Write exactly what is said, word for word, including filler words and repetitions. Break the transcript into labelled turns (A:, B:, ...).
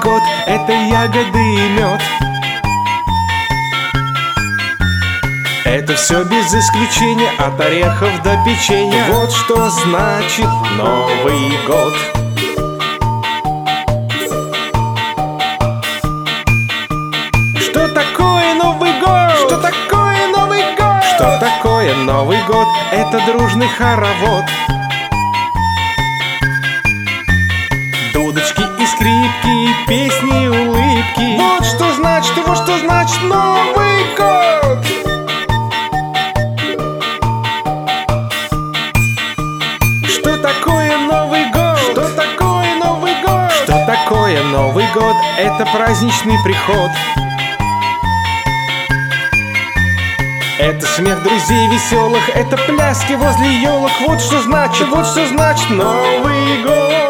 A: год — это ягоды и мед. Это все без исключения, от орехов до печенья. Вот что значит Новый год. Что такое Новый год? Что такое Новый год? Что такое Новый год? Это дружный хоровод. Дудочки и скрипки, и песни, и улыбки. Вот что значит, вот что значит Новый год. Что такое Новый год? Что такое Новый год? Что такое Новый год? Это праздничный приход. Это смех друзей веселых, это пляски возле елок. Вот что значит, вот что значит Новый год.